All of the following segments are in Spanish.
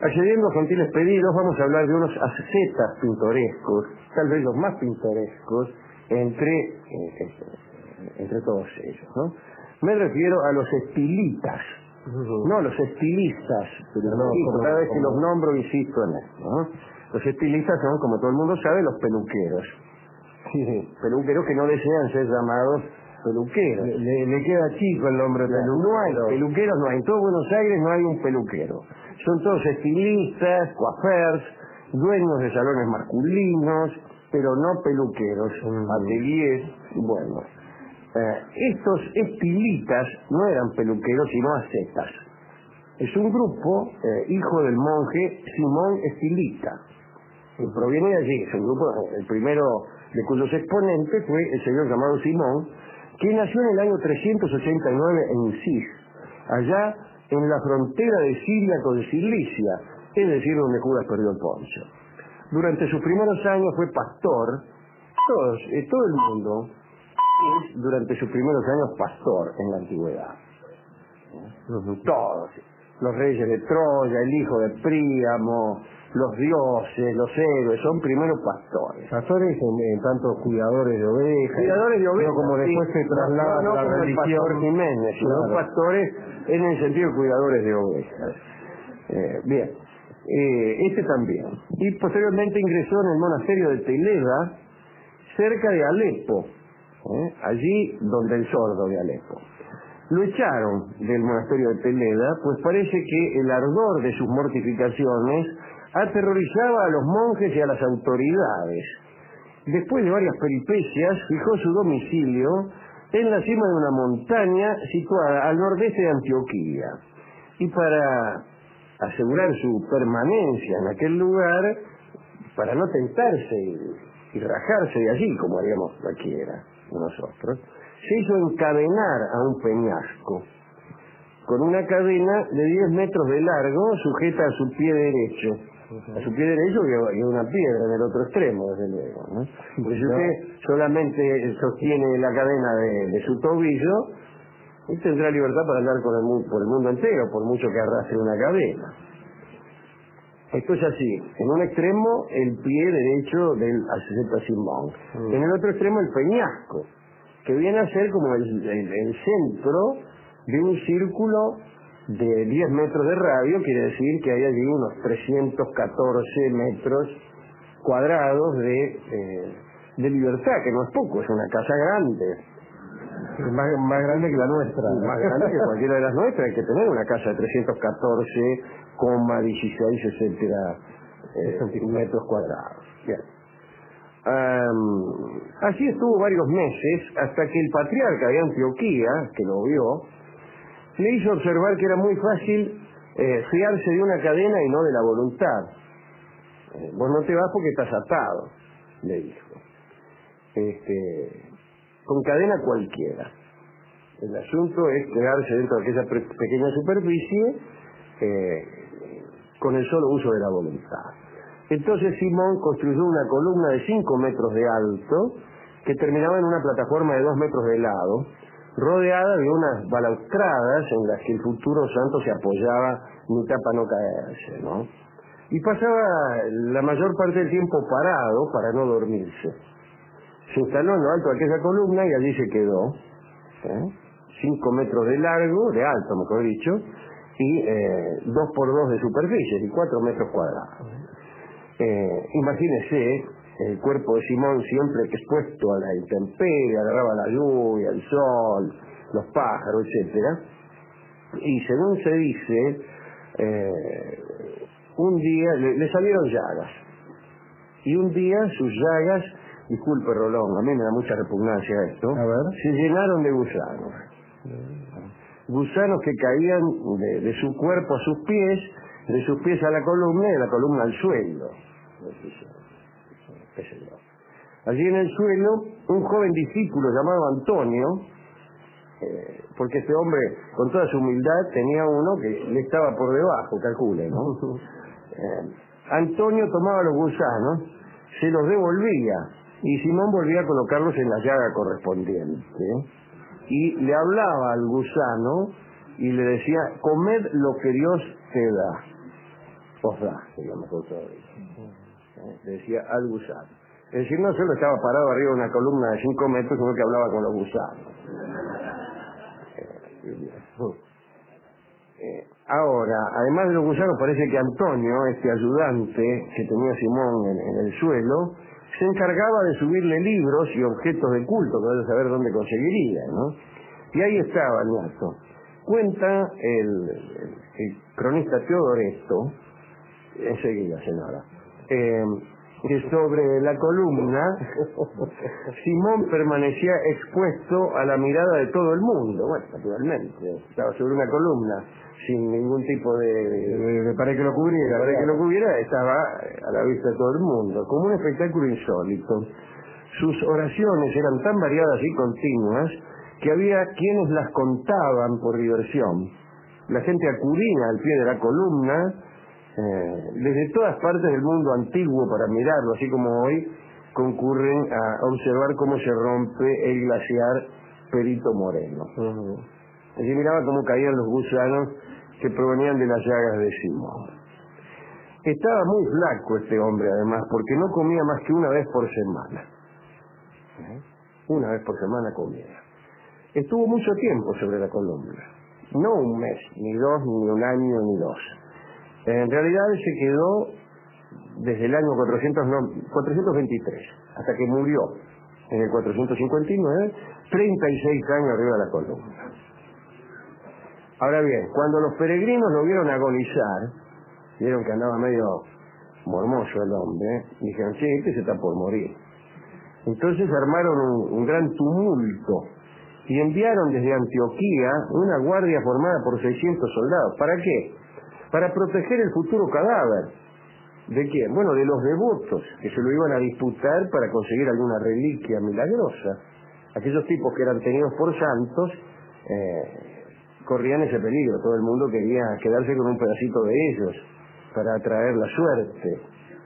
Accediendo a gentiles pedidos, vamos a hablar de unos ascetas pintorescos, tal vez los más pintorescos entre todos ellos, ¿no? Me refiero a los estilitas, no los estilistas, pero cada vez que los nombro insisto en esto, ¿no? Los estilistas son, como todo el mundo sabe, los peluqueros. Peluqueros que no desean ser llamados peluqueros. Le queda chico el nombre peluquero. No hay peluqueros, no hay. En todo Buenos Aires no hay un peluquero. Son todos estilistas, coiffeurs, dueños de salones masculinos, pero no peluqueros, ateliers. Bueno, estos estilitas no eran peluqueros, sino ascetas. Es un grupo, hijo del monje Simón Estilita, que proviene de allí. Es un grupo, el primero de cuyos exponentes fue el señor llamado Simón, que nació en el año 389 en Cis, allá en la frontera de Siria con Cilicia, es decir, donde Judas perdió el poncho. Durante sus primeros años fue pastor. Todo el mundo es durante sus primeros años pastor en la antigüedad. Todos. Los reyes de Troya, el hijo de Príamo, los dioses, los héroes, son primero pastores. Pastores en tanto cuidadores de ovejas. Cuidadores de ovejas. Como después se traslada no la como religión. el pastor Jiménez, sino pastores en el sentido de cuidadores de ovejas. Bien. Este también. Y posteriormente ingresó en el monasterio de Teleda, cerca de Alepo, allí donde el sordo de Alepo. Lo echaron del monasterio de Teleda, pues parece que el ardor de sus mortificaciones aterrorizaba a los monjes y a las autoridades. Después de varias peripecias, fijó su domicilio en la cima de una montaña situada al nordeste de Antioquía. Y para asegurar su permanencia en aquel lugar, para no tentarse y rajarse de allí, como haríamos cualquiera de nosotros, se hizo encadenar a un peñasco con una cadena de 10 metros de largo sujeta a su pie derecho. A su pie derecho y una piedra en el otro extremo, desde luego, ¿no? Porque si usted solamente sostiene la cadena de su tobillo, usted tendrá libertad para andar por el mundo entero, por mucho que arrastre una cadena. Esto es así. En un extremo, el pie derecho del asceta Simón. En el otro extremo, el peñasco, que viene a ser como el centro de un círculo de 10 metros de radio. Quiere decir que hay allí unos 314 metros cuadrados de libertad, que no es poco, es una casa grande. Más grande que la nuestra. Más grande que cualquiera de las nuestras. Hay que tener una casa de 314,16, etcétera, metros cuadrados. Bien. Así estuvo varios meses hasta que el patriarca de Antioquía, que lo vio, le hizo observar que era muy fácil fiarse de una cadena y no de la voluntad. Vos no te vas porque estás atado, le dijo. Con cadena cualquiera. El asunto es quedarse dentro de aquella pequeña superficie con el solo uso de la voluntad. Entonces Simón construyó una columna de 5 metros de alto que terminaba en una plataforma de 2 metros de lado, rodeada de unas balaustradas en las que el futuro santo se apoyaba mitad para no caerse, ¿no? Y pasaba la mayor parte del tiempo parado para no dormirse. Se instaló en lo alto de aquella columna y allí se quedó, 5 metros de largo, de alto mejor dicho, y 2 por 2 de superficie, y 4 metros cuadrados. Imagínese el cuerpo de Simón siempre expuesto a la intemperie, agarraba la lluvia, el sol, los pájaros, etcétera. Y según se dice, un día le salieron llagas. Y un día sus llagas, disculpe Rolón, a mí me da mucha repugnancia esto, se llenaron de gusanos. Gusanos que caían de su cuerpo a sus pies, de sus pies a la columna y de la columna al suelo. Allí en el suelo, un joven discípulo llamado Antonio, porque este hombre, con toda su humildad, tenía uno que le estaba por debajo, calcule, ¿no? Antonio tomaba los gusanos, se los devolvía, y Simón volvía a colocarlos en la llaga correspondiente, y le hablaba al gusano, y le decía, comed lo que Dios te da. Osda, se llama mejor todavía. Le decía al gusano. Es decir, no solo estaba parado arriba de una columna de 5 metros, sino que hablaba con los gusanos. Ahora, además de los gusanos, parece que Antonio, este ayudante que tenía Simón en el suelo, se encargaba de subirle libros y objetos de culto, para saber dónde conseguiría, ¿no? Y ahí estaba el gato. Cuenta el cronista Teodoreto, enseguida, señora, que sobre la columna Simón permanecía expuesto a la mirada de todo el mundo. Bueno, naturalmente, estaba sobre una columna sin ningún tipo para que lo cubriera, estaba a la vista de todo el mundo, como un espectáculo insólito. Sus oraciones eran tan variadas y continuas que había quienes las contaban por diversión. La gente acudía al pie de la columna desde todas partes del mundo antiguo para mirarlo, así como hoy concurren a observar cómo se rompe el glaciar Perito Moreno. Allí miraba cómo caían los gusanos que provenían de las llagas de Simón. Estaba muy flaco este hombre, además, porque no comía más que una vez por semana. Una vez por semana comía. Estuvo mucho tiempo sobre la columna. No un mes, ni dos, ni un año, ni dos. En realidad se quedó desde el año 423, hasta que murió en el 459, 36 años arriba de la columna. Ahora bien, cuando los peregrinos lo vieron agonizar, vieron que andaba medio mormoso el hombre, dijeron, sí, este se está por morir. Entonces armaron un gran tumulto y enviaron desde Antioquía una guardia formada por 600 soldados. ¿Para qué? Para proteger el futuro cadáver. ¿De quién? Bueno, de los devotos que se lo iban a disputar para conseguir alguna reliquia milagrosa. Aquellos tipos que eran tenidos por santos corrían ese peligro. Todo el mundo quería quedarse con un pedacito de ellos para atraer la suerte.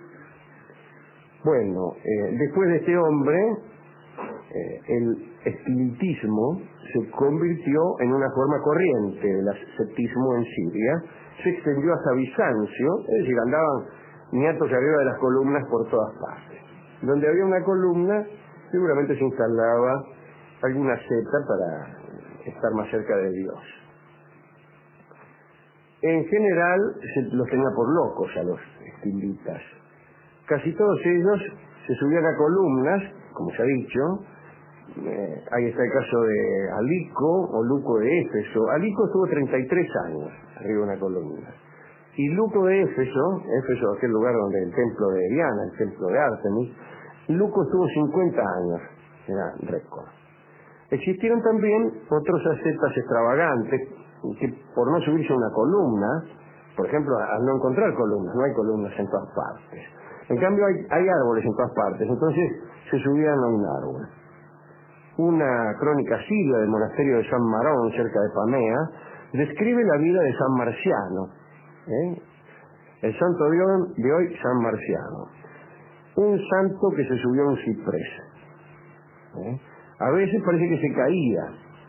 Bueno, después de este hombre, el espiritismo se convirtió en una forma corriente del ascetismo en Siria, se extendió hasta Bizancio, es decir, andaban niatos arriba de las columnas por todas partes. Donde había una columna, seguramente se instalaba alguna seta para estar más cerca de Dios. En general, se los tenía por locos a los estilitas. Casi todos ellos se subían a columnas, como se ha dicho. Ahí está el caso de Alico o Luco de Éfeso. Alico estuvo 33 años arriba de una columna. Y Luco de Éfeso, Éfeso es aquel lugar donde el templo de Diana, el templo de Artemis, Luco estuvo 50 años, era récord. Existieron también otros ascetas extravagantes que por no subirse a una columna, por ejemplo, al no encontrar columnas, no hay columnas en todas partes. En cambio hay árboles en todas partes, entonces se subían a un árbol. Una crónica siria del monasterio de San Marón, cerca de Pamea, describe la vida de San Marciano. El santo de hoy, San Marciano. Un santo que se subió a un ciprés. A veces parece que se caía,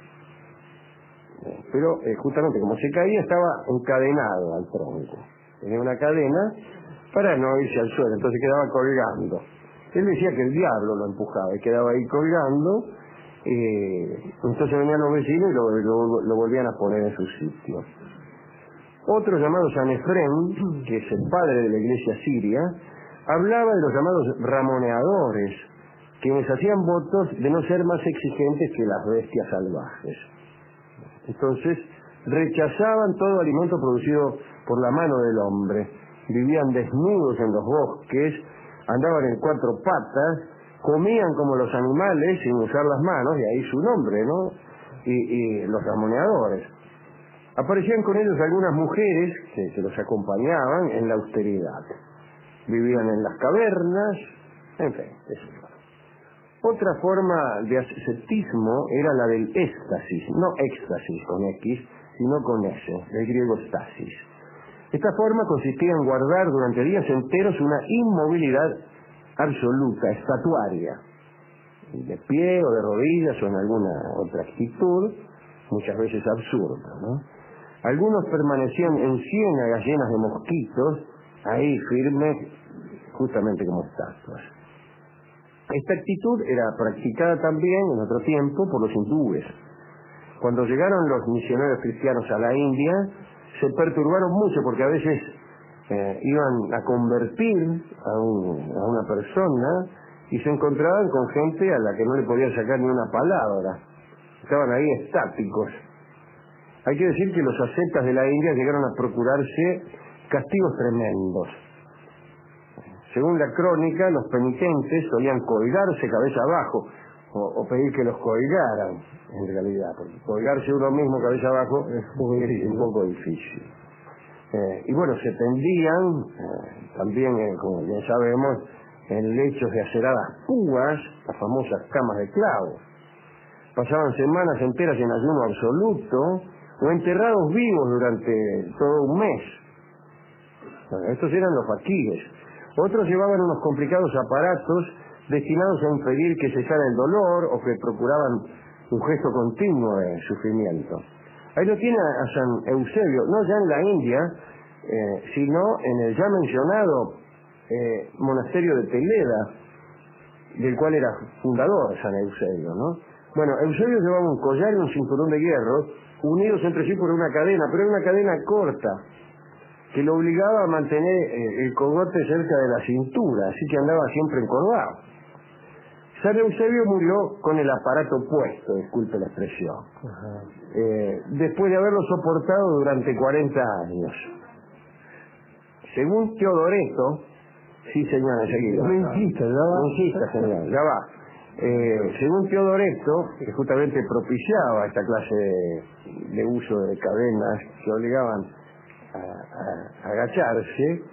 pero justamente como se caía estaba encadenado al tronco. Tenía una cadena para no irse al suelo, entonces quedaba colgando. Él decía que el diablo lo empujaba y quedaba ahí colgando. Entonces venían los vecinos y lo volvían a poner en su sitio. Otro llamado San Efrén, que es el padre de la iglesia siria, hablaba de los llamados ramoneadores, quienes hacían votos de no ser más exigentes que las bestias salvajes. Entonces rechazaban todo alimento producido por la mano del hombre, vivían desnudos en los bosques, andaban en 4 patas, comían como los animales sin usar las manos, y ahí su nombre, ¿no? Y los ramoneadores. Aparecían con ellos algunas mujeres que los acompañaban en la austeridad. Vivían en las cavernas, en fin, eso. Otra forma de ascetismo era la del éxtasis, no éxtasis con X, sino con S, del griego stasis. Esta forma consistía en guardar durante días enteros una inmovilidad absoluta, estatuaria, de pie o de rodillas o en alguna otra actitud, muchas veces absurda, ¿no? Algunos permanecían en ciénagas llenas de mosquitos ahí firmes, justamente como estatuas. Esta actitud era practicada también en otro tiempo por los hindúes. Cuando llegaron los misioneros cristianos a la India, se perturbaron mucho porque a veces iban a convertir a una persona y se encontraban con gente a la que no le podían sacar ni una palabra. Estaban ahí estáticos. Hay que decir que los ascetas de la India llegaron a procurarse castigos tremendos. Según la crónica, los penitentes solían colgarse cabeza abajo o pedir que los colgaran, en realidad, porque colgarse uno mismo cabeza abajo es un poco difícil. Y bueno, se tendían también, como bien sabemos, en lechos de aceradas púas, las famosas camas de clavos. Pasaban semanas enteras en ayuno absoluto o enterrados vivos durante todo un mes. Bueno, estos eran los faquires. Otros llevaban unos complicados aparatos destinados a impedir que cesara el dolor o que procuraban un gesto continuo de sufrimiento. Ahí lo tiene a San Eusebio, no ya en la India, sino en el ya mencionado monasterio de Teleda, del cual era fundador San Eusebio, ¿no? Bueno, Eusebio llevaba un collar y un cinturón de hierro unidos entre sí por una cadena, pero era una cadena corta que lo obligaba a mantener el cogote cerca de la cintura, así que andaba siempre encorvado. San Eusebio murió con el aparato puesto, disculpe la expresión, después de haberlo soportado durante 40 años. Según Teodoreto, sí señor, enseguida. No insista, ya va. No insista, señor, ya va. Según Teodoreto, que justamente propiciaba esta clase de uso de cadenas que obligaban a agacharse,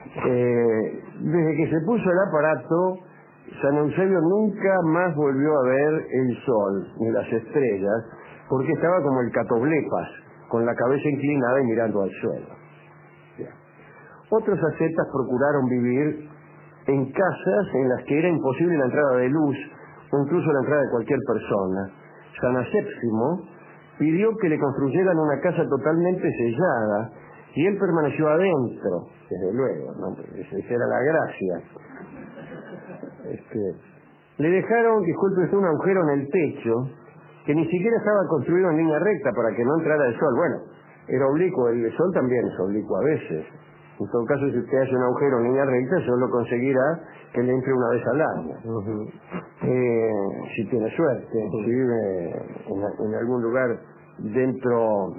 desde que se puso el aparato, San Eusebio nunca más volvió a ver el sol ni las estrellas, porque estaba como el catoblepas, con la cabeza inclinada y mirando al suelo. Bien. Otros ascetas procuraron vivir en casas en las que era imposible la entrada de luz o incluso la entrada de cualquier persona. San Asépsimo pidió que le construyeran una casa totalmente sellada y él permaneció adentro, desde luego, ¿no? Esa era la gracia. Le dejaron, disculpe usted, un agujero en el techo que ni siquiera estaba construido en línea recta para que no entrara el sol. Bueno, era oblicuo, el sol también es oblicuo a veces. En todo caso, si usted hace un agujero en línea recta, solo conseguirá que le entre una vez al año. Si tiene suerte, si vive en algún lugar dentro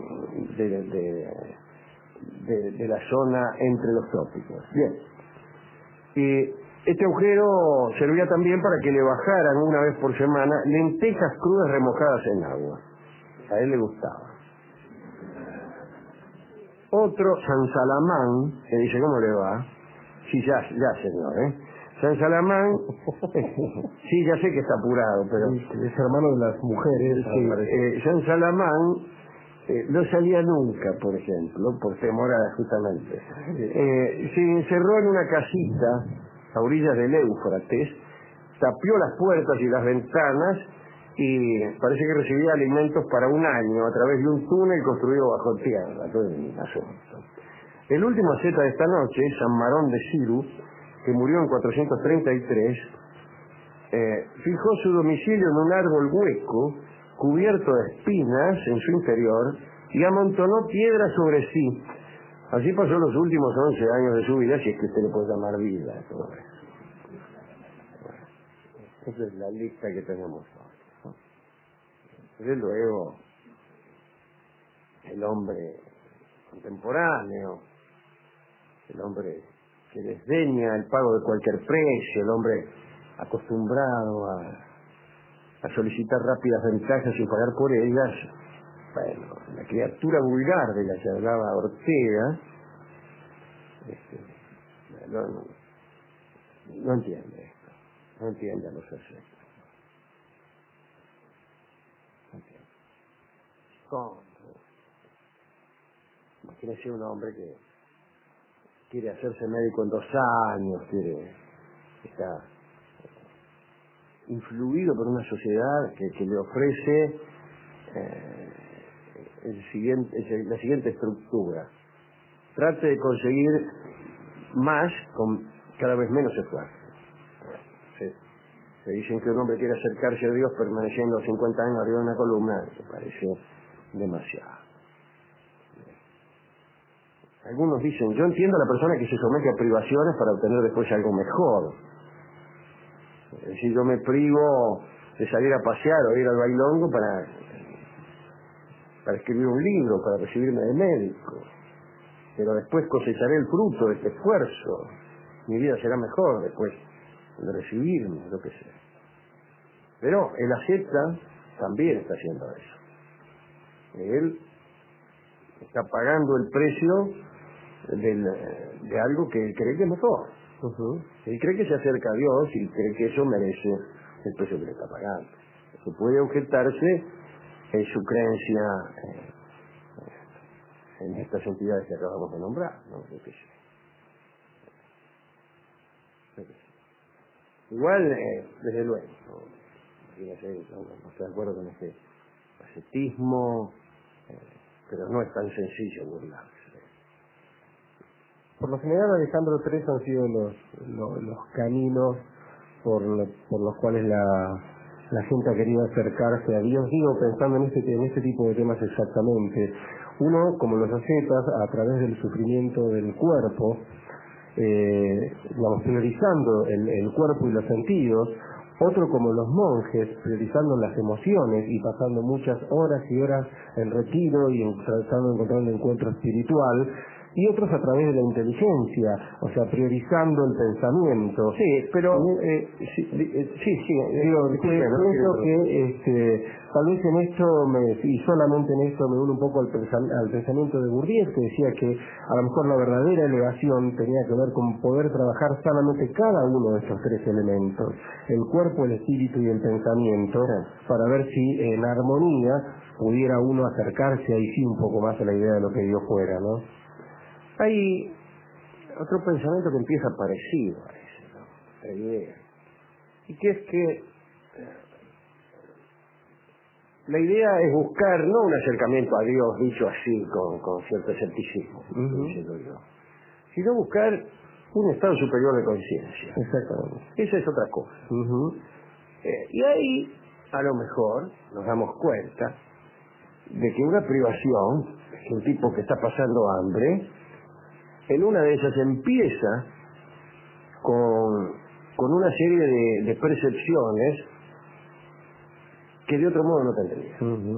de la zona entre los trópicos. Bien. Y este agujero servía también para que le bajaran una vez por semana lentejas crudas remojadas en agua. A él le gustaba. Otro, San Salamán, que dice, ¿cómo le va? Sí, ya señor, San Salamán, sí, ya sé que está apurado, pero... Es hermano de las mujeres. Sí, San Salamán no salía nunca, por ejemplo, por temor a justamente. Se encerró en una casita a orillas del Éufrates, tapió las puertas y las ventanas y parece que recibía alimentos para un año a través de un túnel construido bajo tierra. Todo el asunto. El último asceta de esta noche, San Marón de Ciru, que murió en 433, fijó su domicilio en un árbol hueco, cubierto de espinas en su interior, y amontonó piedras sobre sí. Así pasó los últimos 11 años de su vida, si es que usted le puede llamar vida a todo eso. Esa es la lista que tenemos hoy. Desde luego, el hombre contemporáneo, el hombre que desdeña el pago de cualquier precio, el hombre acostumbrado a solicitar rápidas ventajas sin pagar por ellas. Bueno, la criatura vulgar de la que hablaba Ortega no entiende esto, no entiende a los efectos. No entiende. ¿Cómo? Imagínese un hombre que quiere hacerse médico en 2 años, está influido por una sociedad que le ofrece la siguiente estructura. Trate de conseguir más con cada vez menos esfuerzo. Se dicen que un hombre quiere acercarse a Dios permaneciendo 50 años arriba de una columna, me parece demasiado. Algunos dicen, yo entiendo a la persona que se somete a privaciones para obtener después algo mejor. Es decir, yo me privo de salir a pasear o ir al bailongo para escribir un libro, para recibirme de médico. Pero después cosecharé el fruto de este esfuerzo. Mi vida será mejor después de recibirme, lo que sea. Pero él acepta, también está haciendo eso. Él está pagando el precio de algo que él cree que es mejor. Él cree que se acerca a Dios y cree que eso merece el precio que le está pagando. Se puede objetarse en su creencia en estas entidades que acabamos de nombrar, ¿no? Yo qué sé. Igual, desde luego, no estoy de acuerdo con este ascetismo, pero no es tan sencillo burlarse. Por lo general, Alejandro, tres han sido los caminos por los cuales la gente ha querido acercarse a Dios. Digo, pensando en este tipo de temas exactamente. Uno, como los ascetas, a través del sufrimiento del cuerpo, priorizando el cuerpo y los sentidos. Otro, como los monjes, priorizando las emociones y pasando muchas horas y horas en retiro y tratando de encontrar un encuentro espiritual. Y otros a través de la inteligencia, o sea, priorizando el pensamiento. Sí, pero pienso que tal vez en esto, y solamente en esto, me uno un poco al pensamiento de Bourdieu, que decía que a lo mejor la verdadera elevación tenía que ver con poder trabajar sanamente cada uno de estos tres elementos, el cuerpo, el espíritu y el pensamiento, para ver si en armonía pudiera uno acercarse ahí sí un poco más a la idea de lo que Dios fuera, ¿no? Hay otro pensamiento que empieza parecido a ese, ¿no? La idea. Y que es que la idea es buscar no un acercamiento a Dios dicho así con cierto escepticismo, diciendo yo, sino buscar un estado superior de conciencia. Exactamente. Esa es otra cosa. Y ahí, a lo mejor, nos damos cuenta de que una privación, un tipo que está pasando hambre, en una de esas empieza con una serie de percepciones que de otro modo no tendría.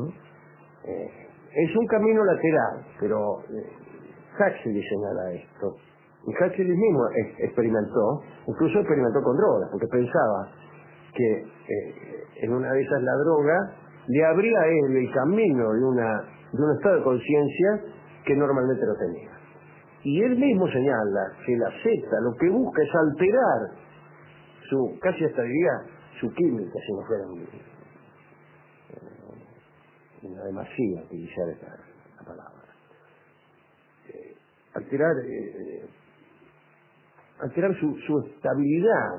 Es un camino lateral, pero Huxley señala esto. Y Huxley mismo incluso experimentó con drogas, porque pensaba que en una de esas la droga le abría a él el camino de un estado de conciencia que normalmente no tenía. Y él mismo señala que la secta lo que busca es alterar casi hasta diría, su química, si no fuera una demasía utilizar esta palabra. Alterar su estabilidad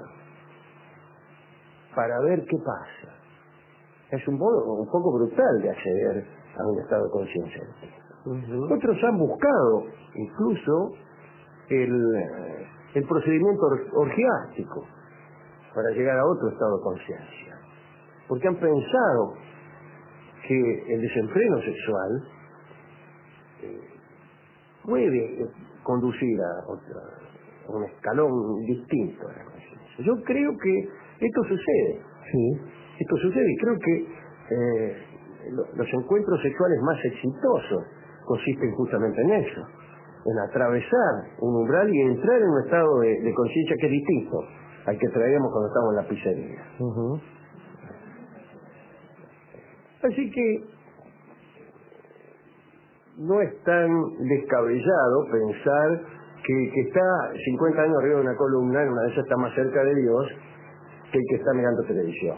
para ver qué pasa. Es un poco brutal de acceder a un estado de conciencia. Otros han buscado incluso el procedimiento orgiástico para llegar a otro estado de conciencia, porque han pensado que el desenfreno sexual puede conducir a un escalón distinto de la conciencia. Yo creo que esto sucede. Sí. Esto sucede y creo que los encuentros sexuales más exitosos consisten justamente en eso, en atravesar un umbral y entrar en un estado de conciencia que es distinto al que traíamos cuando estábamos en la pizzería. Así que no es tan descabellado pensar que está 50 años arriba de una columna, en una de esas está más cerca de Dios que el que está mirando televisión.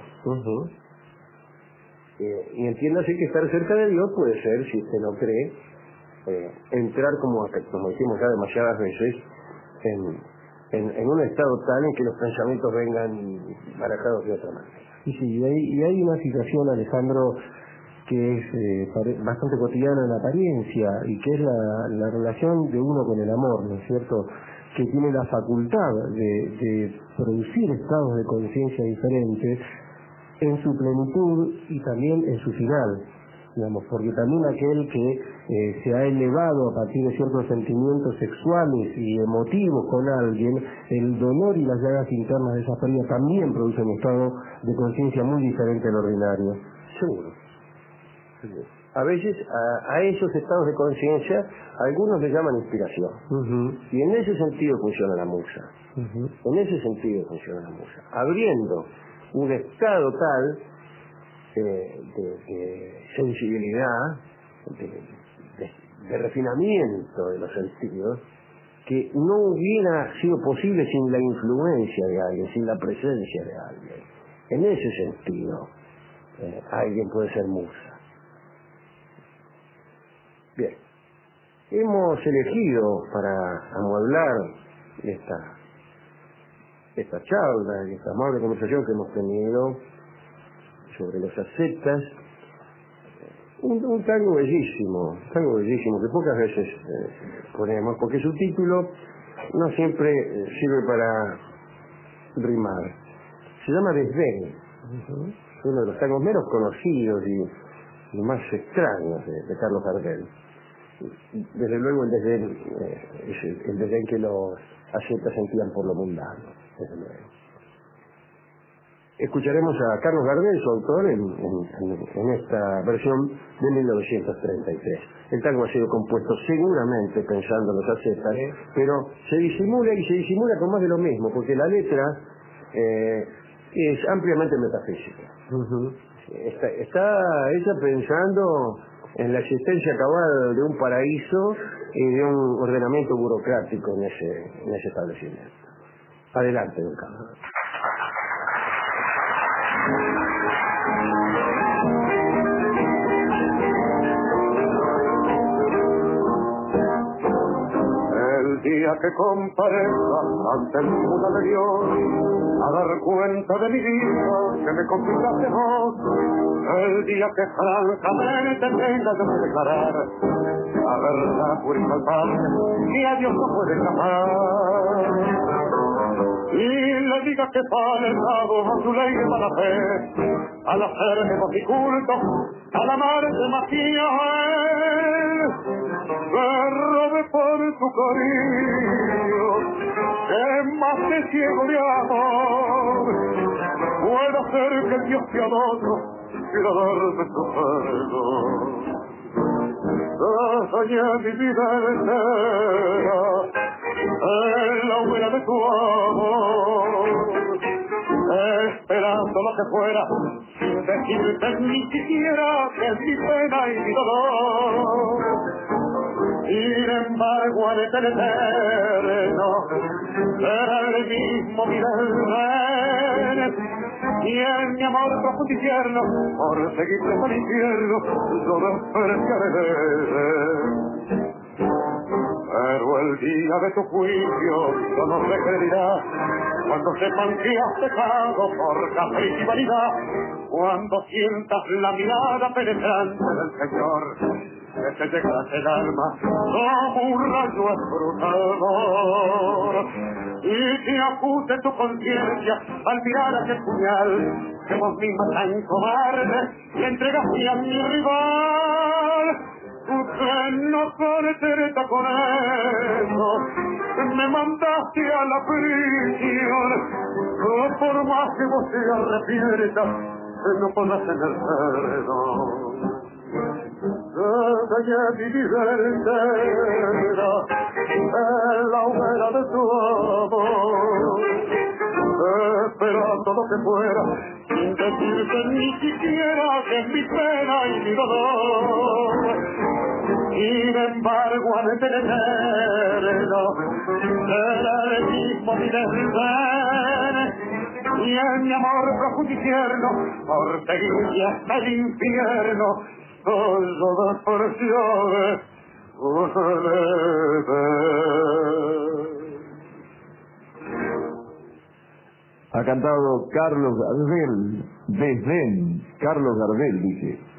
Y entiéndase que estar cerca de Dios puede ser, si usted no cree, entrar como dijimos ya demasiadas veces en un estado tal en que los pensamientos vengan barajados de otra manera. Y hay una situación, Alejandro, que es bastante cotidiana en apariencia y que es la relación de uno con el amor, ¿no es cierto? que tiene la facultad de producir estados de conciencia diferentes en su plenitud y también en su final, digamos, porque también aquel que se ha elevado a partir de ciertos sentimientos sexuales y emotivos con alguien, el dolor y las llagas internas de esa pérdida también producen un estado de conciencia muy diferente al ordinario. Seguro. A veces a esos estados de conciencia algunos le llaman inspiración. Y en ese sentido funciona la musa. En ese sentido funciona la musa. Abriendo un estado tal de sensibilidad, de refinamiento de los sentidos, que no hubiera sido posible sin la influencia de alguien, sin la presencia de alguien. En ese sentido, alguien puede ser musa. Bien, hemos elegido para amueblar esta charla y esta amable conversación que hemos tenido sobre los ascetas, un tango bellísimo, que pocas veces ponemos, porque su título no siempre sirve para rimar. Se llama Desdén, es uno de los tangos menos conocidos y más extraños de Carlos Gardel. Desde luego el desdén es el desdén que los ascetas sentían por lo mundano, desde luego. Escucharemos a Carlos Gardel, su autor, en esta versión de 1933. El tango ha sido compuesto seguramente pensando en los ascetas, pero se disimula con más de lo mismo, porque la letra es ampliamente metafísica. Está hecha pensando en la existencia cabal de un paraíso y de un ordenamiento burocrático en ese establecimiento. Adelante, don Carlos. El día que comparezca ante el tribunal de Dios a dar cuenta de mi vida que me confiaste vos, el día que francamente tenga yo que declarar la verdad pura y palpable que a Dios no puede escapar, y le diga que faltado a su ley de mala fe, al hacerme mojiculto, al amarte más me robe por tu cariño, que más te ciego de amor, puede ser que el Dios piadoso quiera darme su perdón. Soñé mi vida entera en la hoguera de tu amor, esperando lo que fuera, sin decirte ni siquiera que es mi pena y mi dolor. Sin embargo, al eterno será el mismo mi desdén, y en mi amor profundo y tierno, por seguirte al infierno, yo despreciaré. Pero el día de tu juicio yo no sé qué dirás, cuando sepan que has pecado por capricho y vanidad, cuando sientas la mirada penetrante del Señor, que te llegase el alma como un rayo escrutador, y te acuse tu conciencia al mirar aquel puñal que vos misma tan cobarde le entregaste a mi rival. Que no contenta con eso, me mandaste a la prisión, por más que vos te arrepientas, no podrás tener perdón. Dañé mi vida entera en la hoguera de tu amor, esperando lo que fuera, sin decirte ni siquiera que es mi pena y mi dolor. Sin embargo, al eterno será el mismo mi desdén, y en mi amor profundo y tierno, por seguirte hasta el infierno, todo despreciable, ha cantado Carlos Gardel, Desdén, Carlos Gardel, dice.